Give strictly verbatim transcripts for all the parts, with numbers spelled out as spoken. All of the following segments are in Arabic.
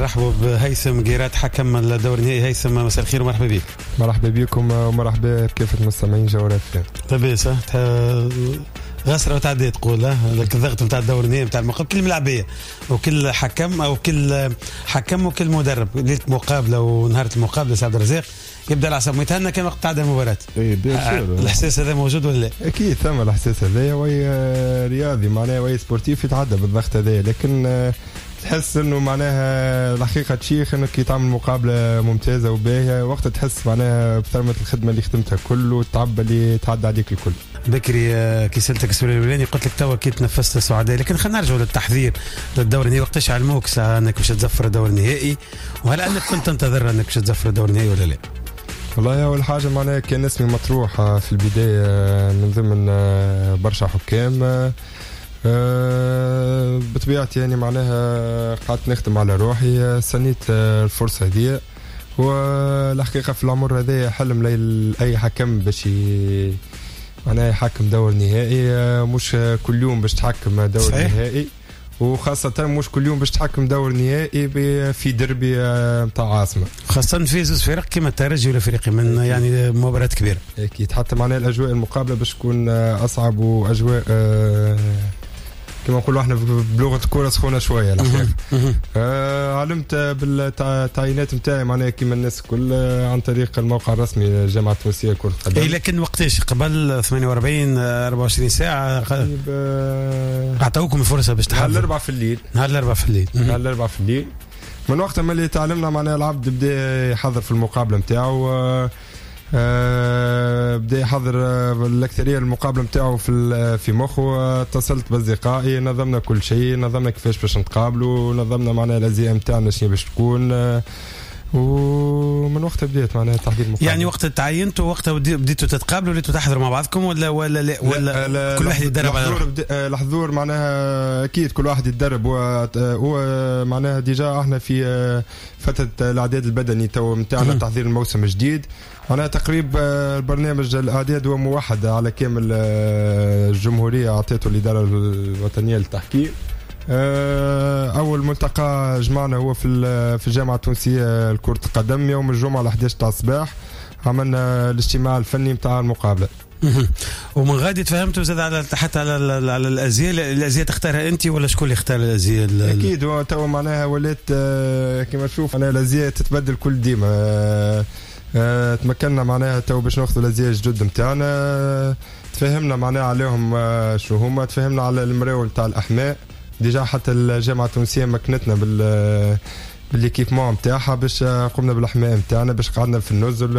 نرحبوا بهيثم قيرات حكم الدور النهائي. هيثم مساء الخير ومرحبا بك. مرحبا بكم ومرحبا بكافة المستمعين جولات فين. لاباس غسرة وتعدي تقول لك الضغط نتاع الدور النهائي نتاع المقابل كل ملاعبية وكل حكم او كل حكم وكل مدرب ليله مقابله ونهار المقابله سعد الرزاق يبدا العصب ميتهنى كان وقت تعدى المباراه. اي بيان الاحساس هذا موجود ولا لا؟ اكيد ثم الاحساس هذا وي رياضي معناها وي سبورتيف يتعدى بالضغط هذا، لكن تحس انه معناها الحقيقه تشيخ انك تعمل مقابله ممتازه وباهيه وقت تحس معناها بثرمه الخدمه اللي خدمتها كل والتعب اللي تعدى عليك الكل. بكري كي سالتك السؤال الاولاني قلت لك توا كي تنفست السعوديه، لكن خلينا نرجعوا للتحضير للدور النهائي. وقتاش علموك ساعه انك باش تزفر الدور النهائي، وهل انك كنت تنتظر انك باش تزفر الدور النهائي ولا لا؟ والله أول حاجة معناها كان اسمي مطروح في البداية من ضمن برشا حكام، بطبيعتي يعني معناها قعدت نخدم على روحي، سنيت الفرصة هذه. والحقيقة في العمر هذا حلم لأي حكم باش معناها يحكم دور نهائي، مش كل يوم باش تحكم دور صحيح. نهائي، وخاصة مش كل يوم باش تحكم دور نهائي في دربي متاع عاصمة، خاصة في زوز فرق كما الترجي ولا فريقي من يعني مباراة كبيرة. أكيد حتى معناها الأجواء المقابلة باش تكون أصعب، وأجواء كما نقولوا احنا بلغة الكرة سخونة شوية الحقيقة. آه علمت بالتعيينات نتاعي معناها كما الناس الكل عن طريق الموقع الرسمي جامعة التونسية لكرة القدم. اي لكن وقتاش قبل ثمانية وأربعين أربعة وعشرين ساعة اعطوكم الفرصة باش تحضروا؟ نهار الأربعاء في الليل. نهار الأربعاء في الليل. نهار الأربعاء في الليل. من وقت ما اللي تعلمنا معناها العبد بدا يحضر في المقابلة نتاعو، أه بدا يحضر الأكثرية المقابلة نتاعو في في مخه. اتصلت بأصدقائي، نظمنا كل شيء، نظمنا كيفاش باش نتقابلوا، نظمنا معناها الأزياء نتاعنا شنو باش تكون، أه ومن وقتها بديت معناها تحضير المقابلة. يعني وقت تعينتوا وقتها بديتوا تتقابلوا وليتوا تحضروا مع بعضكم ولا ولا لا ولا لا كل واحد يتدرب على الحضور؟ معناها أكيد كل واحد يتدرب، هو معناها ديجا احنا في فترة الإعداد البدني تو نتاعنا تحضير الموسم الجديد. أنا تقريبا البرنامج الإعداد هو موحد على كامل الجمهورية، أعطيته الإدارة الوطنية للتحكيم. أول ملتقى جمعنا هو في في الجامعة التونسية لكرة القدم يوم الجمعة على إحدى عشر تاع الصباح، عملنا الاجتماع الفني متاع المقابلة. ومن غادي تفهمتوا زاد على حتى على على الازياء الازياء تختارها انت ولا شكون اللي اختار الازياء؟ اكيد هو تو معناها ولات كما تشوف انا الازياء تتبدل كل ديما. تمكنا معناها تو باش ناخذوا الازياء الجدد نتاعنا، تفهمنا معناها عليهم شو هما، تفهمنا على المراول نتاع الاحماء ديجا، حتى الجامعه التونسيه مكنتنا بال بالليكيبمون نتاعها باش قمنا بالاحماء نتاعنا باش قعدنا في النزل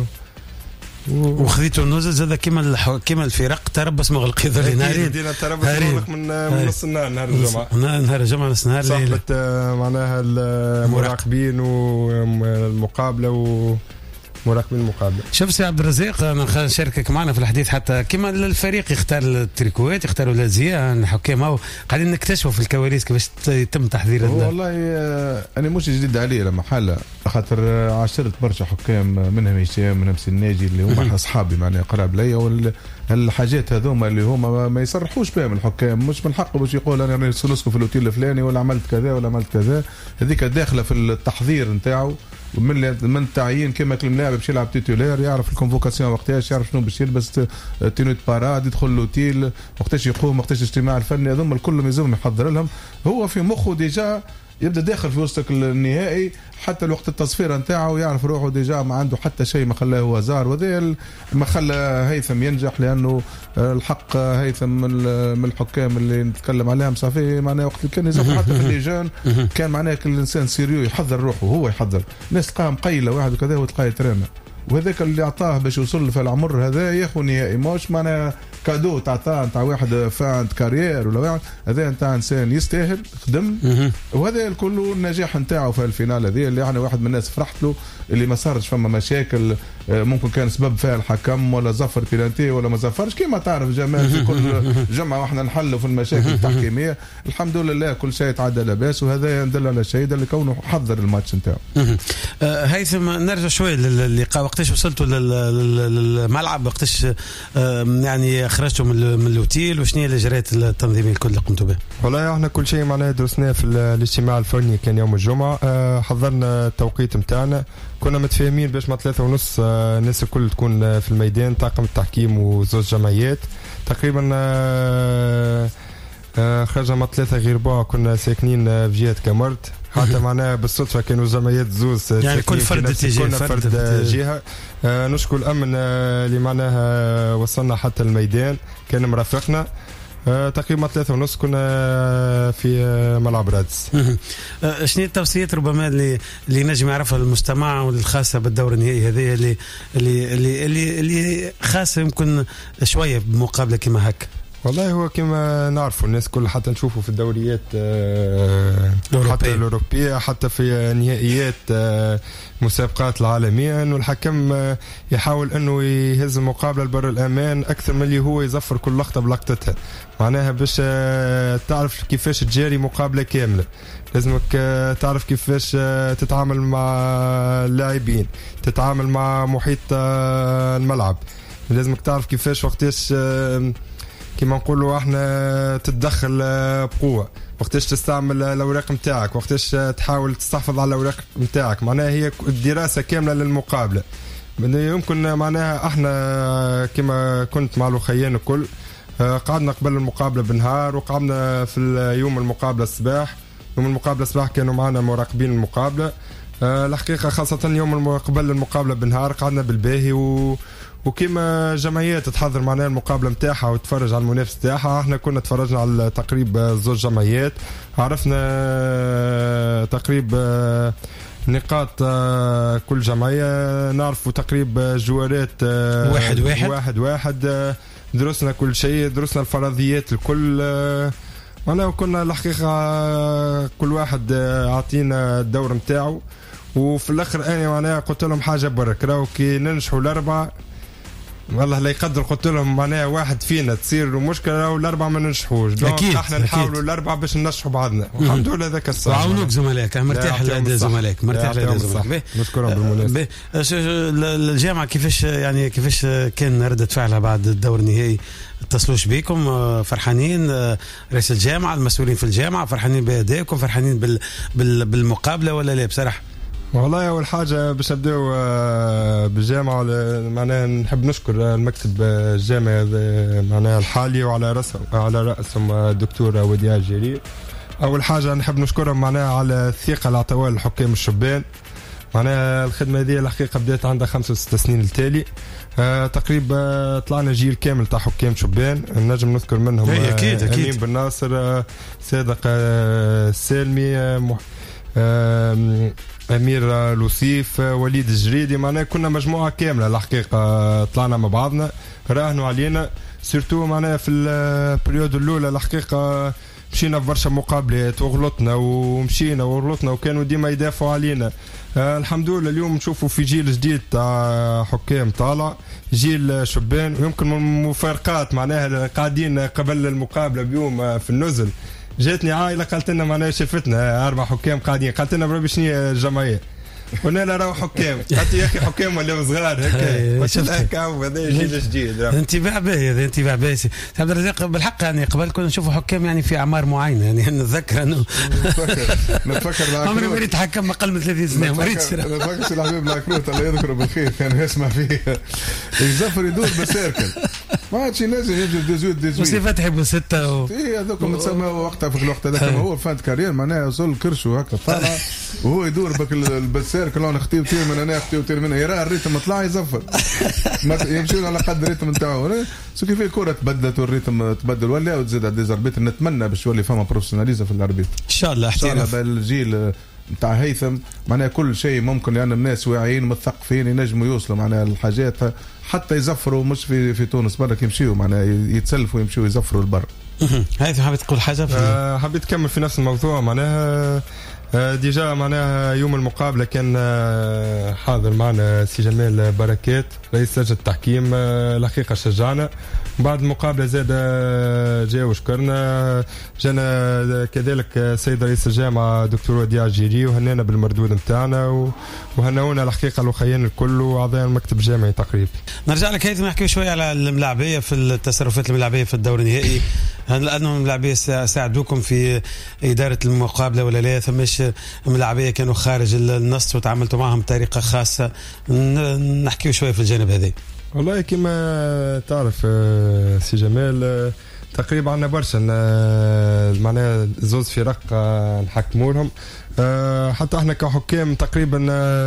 وخذيتوا النزل زاد كيما الحو... كيما الفرق تربص مغلقين ذولي نهارين. دينا تربص مغلق من من نص النهار نهار الجمعه نهار الجمعه نص نهار صاحبة معناها المراقبين والمقابله و مراقبين المقابله. شوف سي عبد الرزاق، انا نشاركك معنا في الحديث حتى كما الفريق يختار التريكوات يختاروا الازياء، الحكام قاعدين نكتشفوا في الكواليس كيفاش يتم تحضير. والله انا مش جديد عليه لما حاله، خاطر عاشرت برشا حكام منهم هشام منهم سناجي اللي هما اصحابي معناها قراب ليا، والحاجات هذوما اللي هما ما يصرحوش بهم الحكام، مش من حقه باش يقول انا نسكن في الاوتيل الفلاني ولا عملت كذا ولا عملت كذا. هذيك داخله في التحضير نتاعو ومن من التعيين كما كل لاعب باش يلعب تيتولير يعرف الكونفوكاسيون وقتاش، يعرف شنو باش يلبس، تينوت باراد، يدخل الاوتيل وقتاش يقوم، وقتاش الاجتماع الفني، هذوما الكل يلزم يحضر لهم. هو في مخه ديجا يبدا داخل في وسط النهائي، حتى الوقت التصفيره نتاعو يعرف روحه ديجا ما عنده حتى شيء ما خلاه هو زار، وذا ما خلى هيثم ينجح، لانه الحق هيثم من الحكام اللي نتكلم عليهم صافي معناه وقت كان يزوق حتى في الليجون كان معناه كل انسان سيريو يحضر روحه، هو يحضر ناس تلقاها مقيله واحد وكذا وتلقاه يترمى، وهذاك اللي عطاه باش يوصل في العمر هذا ياخذ نهائي، مش معناه كادو تعطاه نتاع واحد فاند كارير ولا واحد، هذا نتاع انسان يستاهل خدم، وهذا الكل النجاح نتاعو في الفينال هذه اللي يعني واحد من الناس فرحت له اللي ما صارش فما مشاكل ممكن كان سبب فيها الحكم ولا زفر بيلانتي ولا ما زفرش، كما تعرف جمال في كل جمعه واحنا نحلوا في المشاكل التحكيميه، الحمد لله كل شيء تعدى لاباس، وهذا يدل على شيء اللي كونه حضر الماتش نتاعو. هيثم نرجع شوي للقاء، وقتاش وصلتوا للملعب، وقتاش يعني خرجتوا من الاوتيل وشنو هي الاجراءات التنظيميه الكل اللي قمتوا بها؟ والله احنا كل شيء معناها درسناه في الاجتماع الفني كان يوم الجمعه. أه حضرنا التوقيت نتاعنا، كنا متفاهمين باش ما ثلاثة ونص أه الناس الكل تكون في الميدان، طاقم التحكيم وزوج جمعيات تقريبا. أه أه خرجنا مع ثلاثة غير ربع، كنا ساكنين في جهة كامرت، حتى معناها بالصدفة كانوا جمعيات زوز يعني كل فرد اتجاه، كل فرد, فرد جهة. أه نشكر الأمن أه اللي معناها وصلنا حتى الميدان، كان مرافقنا. أه تقريبا ثلاثة ونص كنا في ملعب رادس. أه شنو التوصيات ربما اللي اللي نجم يعرفها المجتمع والخاصة بالدور النهائي هذه اللي اللي اللي اللي, اللي خاصة يمكن شوية بمقابلة كما هكا؟ والله هو كما نعرفوا الناس كل حتى نشوفوا في الدوريات أه حتى الأوروبية، حتى في نهائيات أه مسابقات العالمية، انه الحكم أه يحاول انه يهز المقابلة لبر الامان اكثر من اللي هو يظفر كل لقطة بلقطتها، معناها باش أه تعرف كيفاش تجاري مقابلة كاملة. لازمك أه تعرف كيفاش أه تتعامل مع اللاعبين، تتعامل مع محيط أه الملعب، لازمك تعرف كيفاش وقتاش أه كما نقولوا احنا تتدخل بقوه، وقتاش تستعمل الاوراق نتاعك، وقتاش تحاول تستحفظ على الاوراق نتاعك، معناها هي دراسه كامله للمقابله. يمكن معناها احنا كما كنت مع الاخيان الكل قعدنا قبل المقابله بنهار، وقعدنا في يوم المقابله الصباح. يوم المقابله الصباح كانوا معنا مراقبين المقابله الحقيقه، خاصه يوم قبل المقابله بنهار قعدنا بالباهي و وكما جمعيات تحضر معنا المقابله نتاعها وتفرج على المنافس نتاعها. احنا كنا تفرجنا على تقريب زوج جمعيات، عرفنا تقريب نقاط كل جمعيه، نعرفوا تقريب جوارات واحد واحد واحد واحد درسنا كل شيء، درسنا الفرضيات الكل. وانا كنا الحقيقه كل واحد عطينا الدور نتاعو، وفي الاخر انا معناها قلت لهم حاجه برك، راهو كي ننجحوا الاربعه والله لا يقدر، قلت لهم معناها واحد فينا تصير مشكله والاربعه ما ننجحوش، اكيد احنا نحاولوا الاربعه باش ننجحوا بعضنا، والحمد لله ذاك الصح. وعاونوك زملائك، مرتاح لدى زملائك، مرتاح لدى زملائك، نشكرهم بالمناسبه. الجامعه كيفاش يعني كيفاش كان رده فعلها بعد الدور النهائي؟ اتصلوش بكم فرحانين؟ رئيس الجامعه، المسؤولين في الجامعه فرحانين بادائكم، فرحانين بال بالمقابله ولا لا؟ بصراحه والله أول حاجة باش نبداو بالجامعة، معناها نحب نشكر المكتب الجامعي معناها الحالي، وعلى رأسهم على رأسهم الدكتور وديع الجرير. أول حاجة نحب نشكرهم معناها على الثقة اللي عطوها الحكام الشبان. معناها الخدمة هذه الحقيقة بدأت عندها خمسة وستة سنين التالي. آه تقريبا طلعنا جيل كامل تاع حكام شبان، نجم نذكر منهم أكيد أكيد. أمين بن ناصر، آه صادق آه سالمي، آه آه أمير لوسيف، وليد الجريدي. معناها كنا مجموعة كاملة الحقيقة طلعنا مع بعضنا، راهنوا علينا سيرتو معناها في البريود الأولى الحقيقة. مشينا في برشا مقابلات وغلطنا ومشينا وغلطنا، وكانوا ديما يدافعوا علينا. آه الحمد لله اليوم نشوفوا في جيل جديد تاع حكام طالع، جيل شبان، ويمكن من المفارقات معناها قاعدين قبل المقابلة بيوم في النزل جاتني عائله قالت لنا معناها شافتنا اربع حكام قاعدين، قالت لنا بربي شنو هي الجمعيه؟ قلنا لها راهو حكام، قالت يا اخي حكام ولا صغار هكا؟ قلت لها هكا هذا جيل جديد. انتباه باهي هذا، انتباه باهي عبد الرزاق. بالحق يعني قبل كنا نشوفوا حكام يعني في اعمار معينه، يعني نتذكر انه نتفكر عمري ما ريت حكم اقل من ثلاثين سنه، ما ريتش. نتفكر الحبيب لاكروت الله يذكره بالخير كان يسمع فيه يزفر يدور بسيركل، ما عادش لازم يجي ديزويت ديزويت وسي فتحي بوستة و... ايه هذوك متسمى وقتها في الوقت هذاك هو فانت كارير معناها وصل كرشه هكا طالع وهو يدور بك البسير كلون اختي وتير من انا اختي وتير من يرى الريتم طلع يزفر يمشون على قد الريتم نتاعو. سو كيف الكره تبدلت والريتم تبدل ولا وتزيد على الديزربيت. نتمنى باش يولي فما بروفيسيوناليزم في الاربيت ان شاء الله. احتراف بالجيل نتاع هيثم معناها كل شيء ممكن، لان يعني الناس واعيين مثقفين ينجموا يوصلوا معناها الحاجات حتى يزفروا مش في في تونس برا يمشيوا معناها يتسلفوا يمشيوا يزفروا البر. هاي حابب تقول حاجه؟ أه حبيت تكمل في نفس الموضوع. معناها ديجا معناها يوم المقابله كان حاضر معنا سي جمال بركات رئيس لجنه التحكيم، الحقيقه شجعنا. بعد المقابله زاد جاء وشكرنا، جانا كذلك سيد رئيس الجامعه دكتور وديع الجيري وهنانا بالمردود نتاعنا وهنونا الحقيقه الاخيين الكل واعضاء المكتب الجامعي تقريبا. نرجع لك هيثم نحكي شويه على الملاعبيه في التصرفات الملاعبيه في الدور النهائي، هل انهم الملاعبيه ساعدوكم في اداره المقابله ولا لا؟ ثماش ملاعبيه كانوا خارج النص وتعاملتوا معهم بطريقه خاصه، نحكي شويه في الجانب هذا. والله كما تعرف سي جمال تقريبا عندنا برشا معناها زوز فرق نحكموا لهم، حتى احنا كحكام تقريبا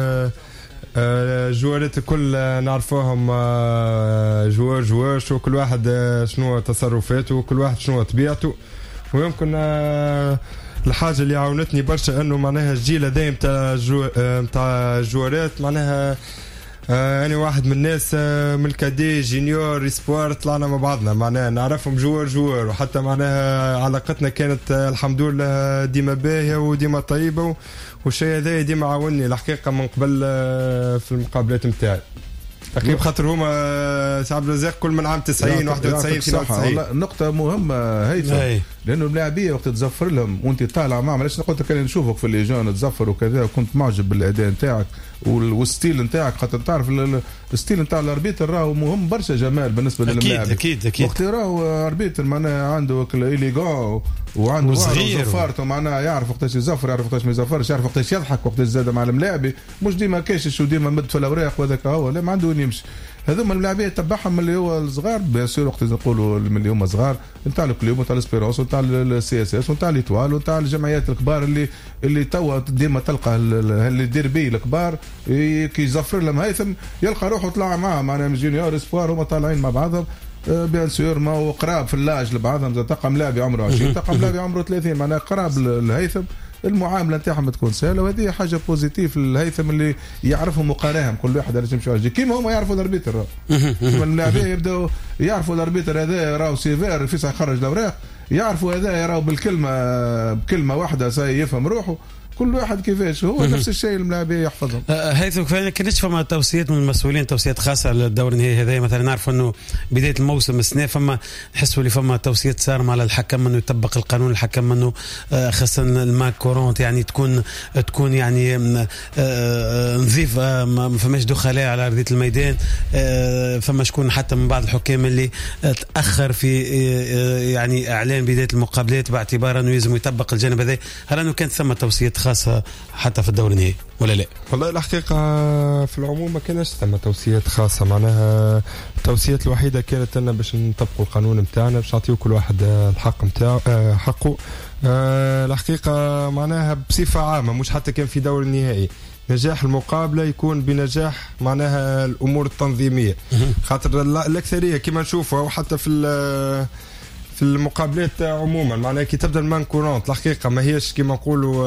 جوارات الكل نعرفوهم جوار جوار شو كل واحد شنو تصرفاته وكل واحد شنو طبيعته. ويمكن الحاجه اللي عاونتني برشا انه معناها الجيل هذا نتاع نتاع الجوارات معناها آه أنا واحد من الناس آه من الكادي جينيور اسبوار طلعنا مع بعضنا معناها نعرفهم جوار جوار، وحتى معناها علاقتنا كانت آه الحمد لله ديما باهيه وديما طيبه، والشيء هذا ديما عاوني الحقيقه من قبل آه في المقابلات نتاعي تقريبا، خاطر هما سي عبد الرزاق كل من عام تسعين واحد وتسعين اثنين وتسعين. نقطة مهمة هيثم، لأنه اللاعبية وقت تزفر لهم وأنت طالع معهم، علاش قلت لك أنا نشوفك في الليجون تزفر وكذا وكنت معجب بالأداء نتاعك والستيل نتاعك، خاطر تعرف الستيل نتاع الاربيتر راهو مهم برشا جمال بالنسبة للاعب. أكيد أكيد أكيد. وقت راهو اربيتر معناها عنده إليغون وعنده زفارته معناها يعرف وقتاش يزفر، يعرف وقتاش ما يزفرش، يعرف وقتاش يضحك، وقتاش زاد مع الملاعبي، مش ديما كاشش وديما مد في الأوراق وهذاك هو، لا ما عنده وين يمشي. هذوما اللاعبين تبعهم اللي هو الصغار بيان سور، وقت نقولوا اللي هما صغار نتاع الكلوب ونتاع الاسبيرونس ونتاع السي اس اس ونتاع ليتوال ونتاع الجمعيات الكبار اللي اللي توا ديما تلقى اللي يدير بيه الكبار كي يزفر لهم هيثم يلقى روحه طلع معاه معناها جونيور اسبوار هما طالعين مع بعضهم بيان سور، ما هو قراب في اللاج لبعضهم، تلقى ملاعبي عمره عشرين تلقى ملاعبي عمره ثلاثين معناها قراب الهيثم، المعامله نتاعهم تكون سهله، وهذه حاجه بوزيتيف للهيثم اللي يعرفهم وقراهم كل واحد على يمشي على كيما هما يعرفوا الاربيتر. اللاعبين يبداو يعرفوا الاربيتر هذا راهو سيفير في يخرج الاوراق، يعرفوا هذا راهو بالكلمه بكلمه واحده سي يفهم روحه، كل واحد كيفاش هو نفس الشيء الملاعبيه يحفظهم. هيثم كانتش فما توصيات من المسؤولين، توصيات خاصه للدور النهائي هذا؟ مثلا نعرفوا انه بدايه الموسم السنه فما نحسوا اللي فما توصيات صار على الحكم انه يطبق القانون، الحكم انه خاصه الماك كورونت يعني تكون تكون يعني نظيف، ما فماش دخلاء على ارضيه الميدان، فما شكون حتى من بعض الحكام اللي تاخر في يعني اعلان بدايه المقابلات باعتبار انه لازم يطبق الجانب هذا. هل انه كانت ثم توصيات خاصة حتى في الدور النهائي ولا لا؟ والله الحقيقة في العموم ما كانش ثم توصيات خاصة، معناها التوصيات الوحيدة كانت لنا باش نطبقوا القانون نتاعنا، باش نعطيو كل واحد الحق نتاعو حقه. الحقيقة معناها بصفة عامة مش حتى كان في دور النهائي، نجاح المقابلة يكون بنجاح معناها الأمور التنظيمية، خاطر الأكثرية كما نشوفوا وحتى في في المقابلات عموما معناها كي تبدا المان كورونت الحقيقه ما هيش كما نقولوا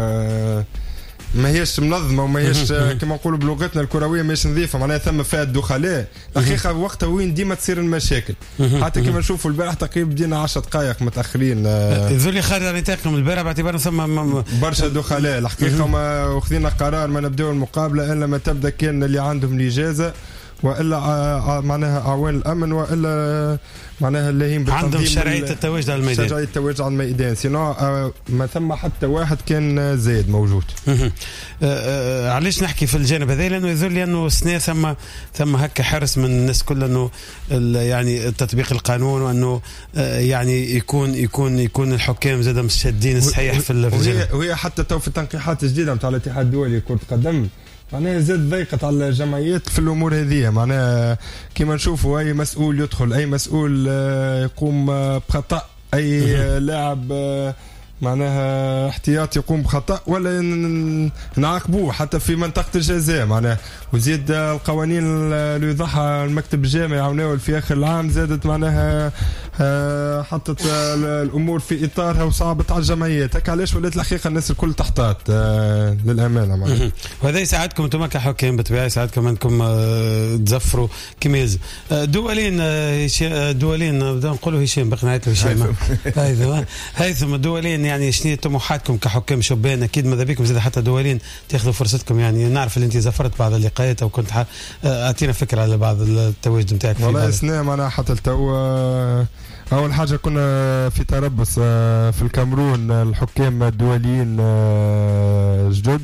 ما هيش منظمه وما هيش كما نقولوا بلغتنا الكرويه ماهيش نظيفه، معناها ثم فيها الدخلاء الحقيقه وقتها وين ديما تصير المشاكل. حتى كما نشوفوا البارح تقريبا بدينا عشرة دقائق متاخرين، يظل خارج على نطاقهم البارح باعتبار ثم برشا دخلاء الحقيقه، وما واخذين قرار ما نبداو المقابله الا ما تبدا كان اللي عندهم الاجازه والا معناها اعوان الامن والا معناها اللي هم عندهم شرعيه التواجد على الميدان، شرعيه التواجد على الميدان، سينو ما ثم حتى واحد كان زايد موجود. علاش نحكي في الجانب هذا؟ لانه يظل لي انه سنه ثم ثم هكا حرص من الناس كلها انه يعني تطبيق القانون، وانه يعني يكون يكون يكون الحكام زاد مشدين صحيح في الجانب. وهي حتى تو في التنقيحات الجديده نتاع الاتحاد الدولي لكره القدم معناها زاد ضيقت على الجمعيات في الامور هذه، معناها كما نشوفوا اي مسؤول يدخل، اي مسؤول يقوم بخطا، اي لاعب معناها احتياط يقوم بخطا ولا نعاقبوه حتى في منطقه الجزاء معناها. وزيد القوانين اللي يضعها المكتب الجامعي عاوناو في اخر العام زادت معناها آه حطت آه الامور في اطارها وصعبت على الجمعيات. هكا علاش ولات الحقيقه الناس الكل تحتاط آه للامانه معناها. وهذا يساعدكم انتم كحكام بالطبيعه، يساعدكم انكم آه تزفروا كما يلزم. آه دولين آه دولين بدنا نقولوا هشام باقي نعيط له هشام هيثم هيثم دولين يعني شنو طموحاتكم كحكام شبان؟ اكيد ماذا بكم زاد حتى دولين تاخذوا فرصتكم، يعني نعرف اللي انت زفرت بعض اللقاءات او كنت اعطينا فكره على بعض التواجد نتاعك. والله سنة معناها حتى التو اول حاجه كنا في تربص في الكاميرون الحكام الدوليين جدد،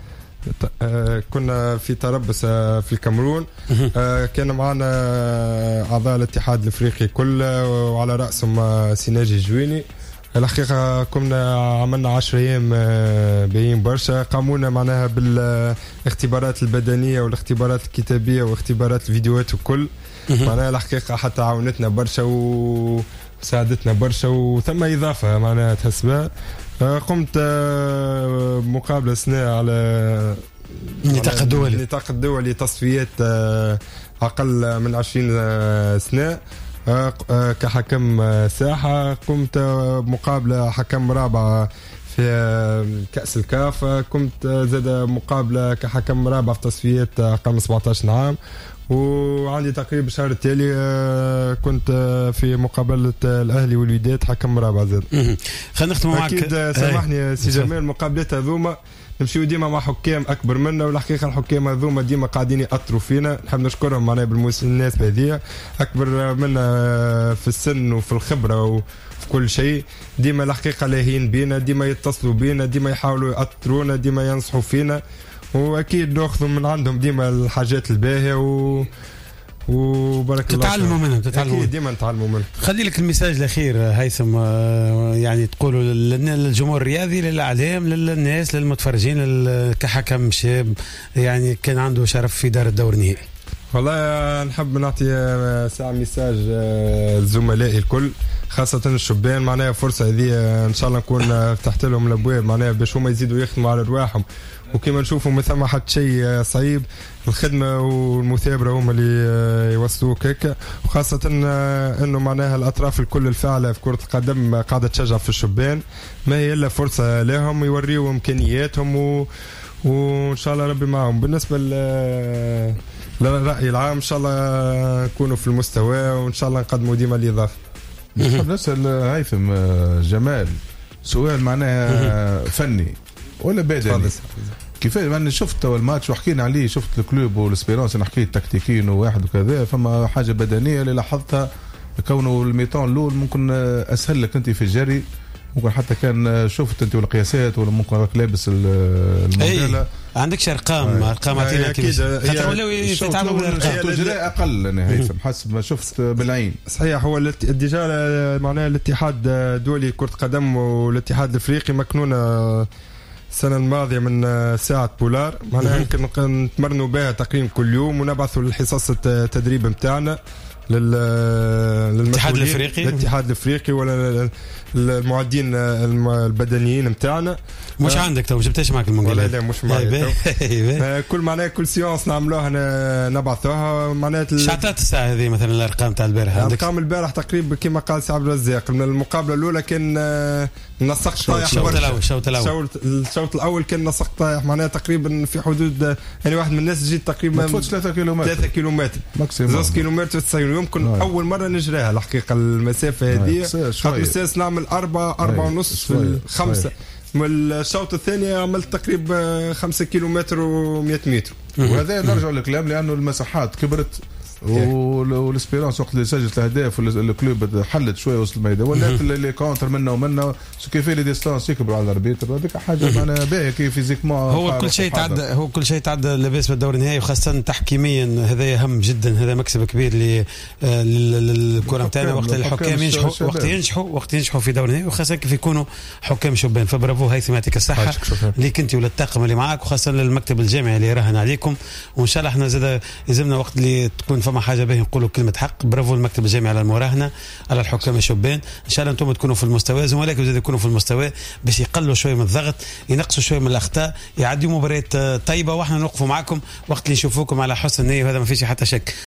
كنا في تربص في الكاميرون، كان معنا اعضاء الاتحاد الافريقي كله وعلى راسهم سيناجي الجويني. الحقيقه كنا عملنا عشر ايام باين برشا، قامونا معناها بالاختبارات البدنيه والاختبارات الكتابيه واختبارات الفيديوهات وكل معناها الحقيقه حتى عاونتنا برشا وساعدتنا برشا وثم اضافه معناها تحس بها. قمت مقابله سنه على النطاق الدولي النطاق الدولي تصفيات اقل من عشرين سنه كحكم ساحة. قمت بمقابلة حكم رابع في كأس الكاف، كنت زاد مقابلة كحكم رابع في تصفيات أقل من سبعة عشر عام، وعندي تقريبا الشهر التالي كنت في مقابلة الأهلي والوداد حكم رابع زاد. خلينا نختم معك. أكيد سامحني سي جمال، المقابلات هذوما نمشيو ديما مع حكام اكبر منا، والحقيقه الحكام هذوما ديما قاعدين ياثروا فينا، نحب نشكرهم معناها بالموس الناس هذيا اكبر منا في السن وفي الخبره وفي كل شيء، ديما الحقيقه لاهين بينا، ديما يتصلوا بينا، ديما يحاولوا ياثرونا، ديما ينصحوا فينا، واكيد ناخذوا من عندهم ديما الحاجات الباهيه و وبارك الله تتعلموا منهم تتعلموا ديما نتعلموا منهم. خلي لك المساج الاخير هيثم، يعني تقولوا للجمهور الرياضي، للاعلام، للناس، للمتفرجين، كحكم شاب يعني كان عنده شرف في دار الدور النهائي. والله نحب نعطي ساعه مساج لزملائي الكل خاصة الشبان، معناها فرصة هذه ان شاء الله نكون فتحت لهم الابواب معناها باش هما يزيدوا يخدموا على رواحهم، وكما نشوفوا ما ثم حتى شيء صعيب، الخدمه والمثابره هما اللي يوصلوك هكا، وخاصه انه معناها الاطراف الكل الفاعله في كره القدم قاعده تشجع في الشبان، ما هي الا فرصه لهم يوريوا امكانياتهم و... وان شاء الله ربي معهم. بالنسبه للراي العام ان شاء الله نكونوا في المستوى وان شاء الله نقدموا ديما الاضافه. نحب نسال هيثم جمال سؤال معناها فني ولا بدني، كيفاش انا شفت الماتش وحكينا عليه، شفت الكلوب والاسبيرونس، انا حكيت تكتيكيين وواحد وكذا، فما حاجه بدنيه اللي لاحظتها كونه الميطان الاول ممكن اسهل لك انت في الجري، ممكن حتى كان شفت انت والقياسات ولا ممكن راك لابس الموديل عندكش ارقام ارقام عطينا اكيد خاطر ولاو يتعاملوا بالارقام الجري اقل انا هيثم حسب ما شفت بالعين. صحيح، هو ديجا معناها الاتحاد الدولي كرة قدم والاتحاد الافريقي مكنونه السنة الماضية من ساعة بولار معناها يمكن نتمرنوا بها تقريبا كل يوم، ونبعثوا الحصص التدريب متاعنا للاتحاد الافريقي الاتحاد الافريقي ولا المعدين البدنيين متاعنا. مش آه عندك تو جبتش معك المونجولية؟ لا لا مش معي آه كل معناها كل سيونس نعملوها نبعثوها معناها شعطات الساعة هذه مثلا الارقام تاع البارح عندك؟ ارقام البارح تقريبا كما قال سي عبد الرزاق من المقابلة الأولى كان آه نسقت طايح الشوط الأول الشوط الأول الشوط الأول كان نسقت طايح معناها تقريبا في حدود يعني واحد من الناس جيت تقريبا ثلاثة كيلومتر ثلاثة كيلومتر ماكسيموم ثلاثة كيلومتر تسعين يمكن آه. أول مرة نجريها الحقيقة المسافة هذه خاطر أساس نعمل أربعة أربعة ونص في الخمسة، من الشوط الثاني عملت تقريبا خمسة كيلومتر ومئة متر. وهذا نرجع للكلام لأنه المساحات كبرت والاسبيرونس وقت اللي سجلت اهداف والكلوب حلت شويه وسط الميدان ولات اللي كونتر منا ومنا كيف لي ديستانس يكبروا على الاربيتر، هذيك حاجه معناها باهيه كيف فيزيكمون هو كل شيء تعدى هو كل شيء تعدى لاباس بالدور النهائي، وخاصه تحكيميا هذا اهم جدا، هذا مكسب كبير للكره نتاعنا وقت الحكام ينجحوا وقت ينجحوا وقت ينجحوا في دور النهائي، وخاصه كيف يكونوا حكام شبان. فبرافو هيثم يعطيك الصحه ليك انت وللطاقم اللي معاك، وخاصه للمكتب الجامعي اللي راهن عليكم، وان شاء الله احنا زاد يلزمنا وقت اللي تكون فما حاجه باهي نقولوا كلمه حق. برافو المكتب الجامعي على المراهنه على الحكام الشبان، ان شاء الله انتم تكونوا في المستوى، زملائكم زاد يكونوا في المستوى باش يقلوا شويه من الضغط، ينقصوا شويه من الاخطاء، يعديوا مباريات طيبه، واحنا نوقفوا معكم وقت اللي نشوفوكم على حسن النيه، وهذا ما فيش حتى شك.